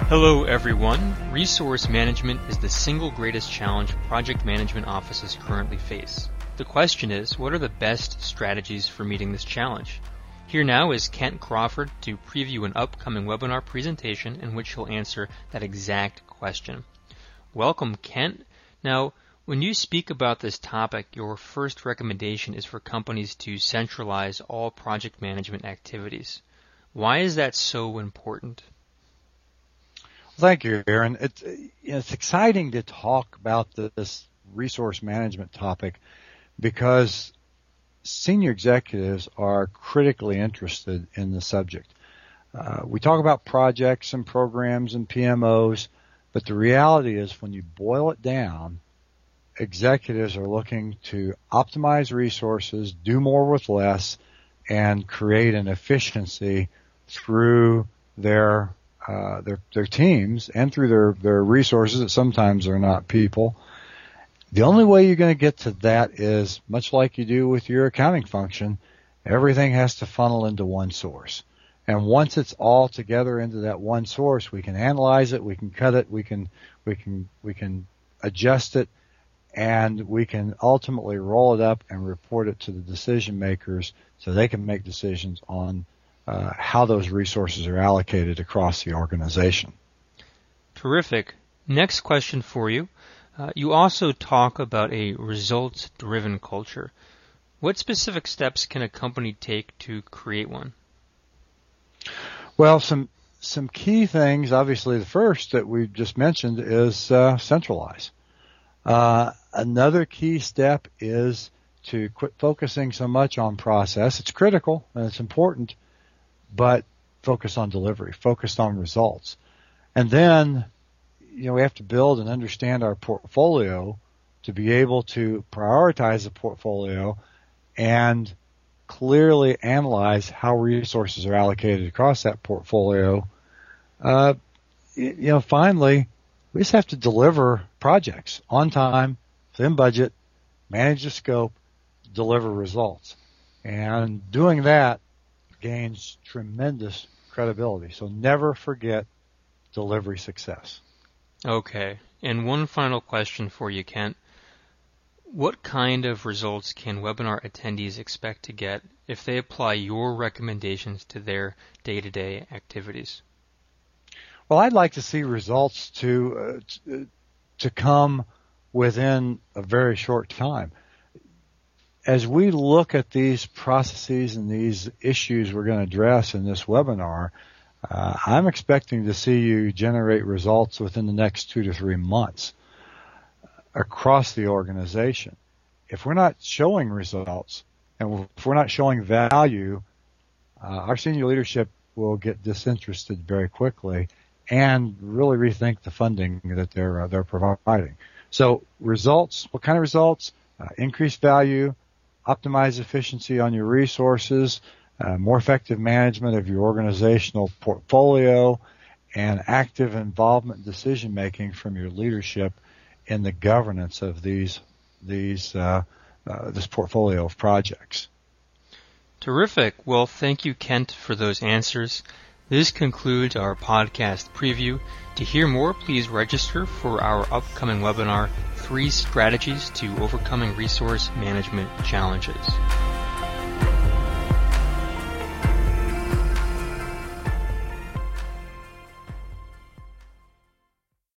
Hello everyone. Resource management is the single greatest challenge project management offices currently face. The question is, what are the best strategies for meeting this challenge? Here now is Kent Crawford to preview an upcoming webinar presentation in which he'll answer that exact question. Welcome, Kent. Now, when you speak about this topic, your first recommendation is for companies to centralize all project management activities. Why is that so important? Thank you, Aaron. It's exciting to talk about this resource management topic because senior executives are critically interested in the subject. We talk about projects and programs and PMOs, but the reality is when you boil it down, executives are looking to optimize resources, do more with less, and create an efficiency through their teams and through their resources that sometimes are not people. The only way you're going to get to that is, much like you do with your accounting function, everything has to funnel into one source. And once it's all together into that one source, we can analyze it, we can cut it, we can adjust it, and we can ultimately roll it up and report it to the decision makers so they can make decisions on how those resources are allocated across the organization. Terrific. Next question for you. You also talk about a results-driven culture. What specific steps can a company take to create one? Well, some key things, obviously the first that we just mentioned is centralize. Another key step is to quit focusing so much on process. It's critical and it's important, but focus on delivery, focus on results. And then, we have to build and understand our portfolio to be able to prioritize the portfolio and clearly analyze how resources are allocated across that portfolio. Finally, we just have to deliver projects on time, within budget, manage the scope, deliver results. And doing that gains tremendous credibility. So never forget delivery success. Okay. And one final question for you, Kent. What kind of results can webinar attendees expect to get if they apply your recommendations to their day-to-day activities? Well, I'd like to see results to come within a very short time. As we look at these processes and these issues we're going to address in this webinar, I'm expecting to see you generate results within the next 2 to 3 months across the organization. If we're not showing results and if we're not showing value, our senior leadership will get disinterested very quickly and really rethink the funding that they're providing. So results, what kind of results? Increased value, optimize efficiency on your resources, more effective management of your organizational portfolio, and active involvement decision making from your leadership in the governance of this portfolio of projects. Terrific. Well, thank you, Kent, for those answers. This concludes our podcast preview. To hear more, please register for our upcoming webinar, 3 Strategies to Overcoming Resource Management Challenges.